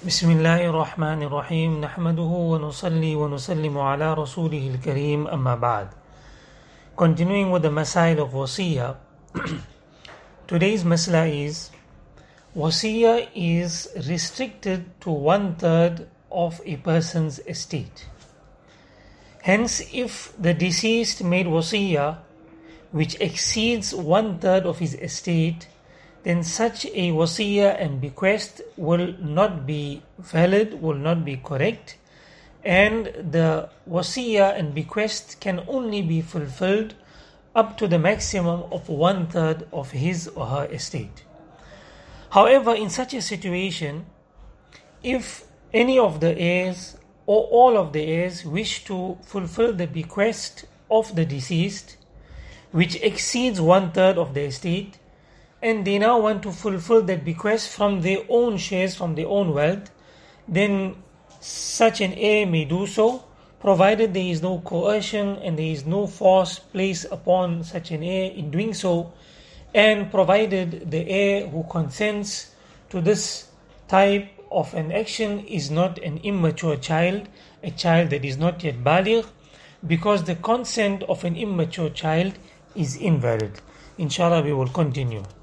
بسم الله الرحمن الرحيم نحمده ونصلي ونسلم على رسوله الكريم أما بعد. Continuing with the Masail of Wasiyah, today's Masla is Wasiyah is restricted to 1/3 of a person's estate. Hence, if the deceased made Wasiyah which exceeds 1/3 of his estate, then such a wasiyah and bequest will not be valid, will not be correct, and the wasiyah and bequest can only be fulfilled up to the maximum of 1/3 of his or her estate. However, in such a situation, if any of the heirs or all of the heirs wish to fulfill the bequest of the deceased, which exceeds 1/3 of the estate, and they now want to fulfill that bequest from their own shares, from their own wealth, then such an heir may do so, provided there is no coercion and there is no force placed upon such an heir in doing so, and provided the heir who consents to this type of an action is not an immature child, a child that is not yet baligh, because the consent of an immature child is invalid. Inshallah, we will continue.